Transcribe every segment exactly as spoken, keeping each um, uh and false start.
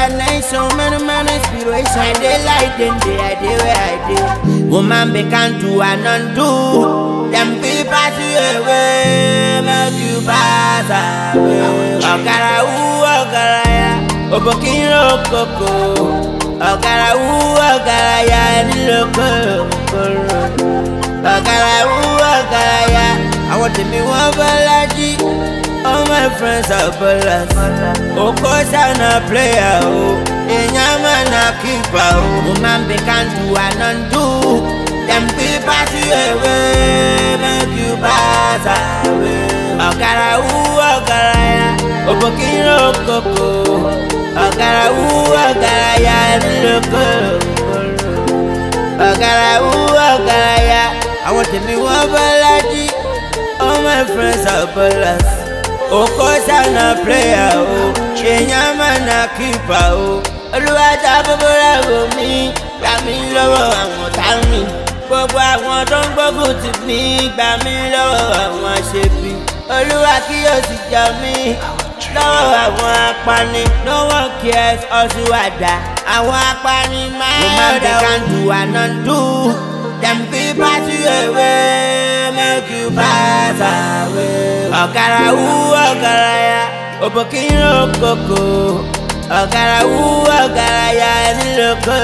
and night, so many man inspiration. I dey like them, day I dey where I dey. Woman be can do and undo. Them people pass you away, make you pass away. Okara ooh, okara ya, obokiro koko. Okara ooh, okara ya, ni loko. Okara ooh, okara ya, I want to be one balaji. All my friends are ballers. Of course I'm a player. Oh, in a man a keeper. Oh, woman be can do and undo. Them people pass you away, make you pass away. Okara ooh, okara ya, obokiro koko. Okara ooh, okara ya, loko. Okara ooh, okara ya, I want to be one balaji. All my friends are ballers. Of course I'm a player. Oh, Kenya man a keeper. Oh, Oluwata bubura go mi, gba mi lọ́wọ́ àwọn tami. Gbogbo àwọn tó ń gbógun tì mí, gbà mí lọ́wọ́ àwọn aṣebi. Olúwa kí o sì jà mí lọ́wọ́ àwọn apani. No one cares ọ̀ṣùwàdà. Àwọn apani máa ń dá can do and undo. Them people pass you away, make you pass away. Okara ooh, okara ya, obokiro koko. Okara ooh, okara ya, ni loko.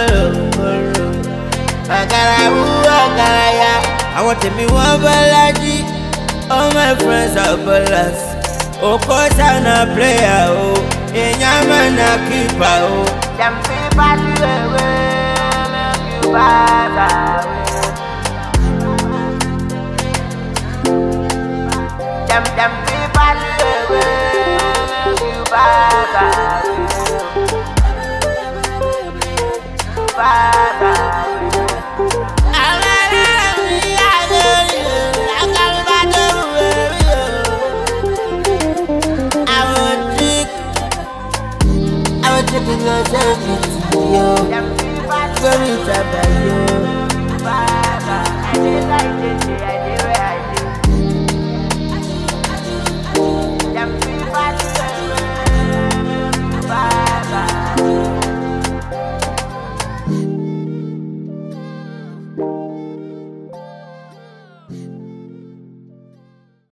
Okara ooh, okara ya, I want to be one balaji. All my friends are ballers. Of course I'm a player. Oh, in a man a keeper. Oh, them people pass you away, make you pass away. Them, them people away, you pass away, pass away. I'm not me, I know you. I'm coming back to you. I will trick, I will trick in your service, yo. Them people go me to you. Pass away, I did like this,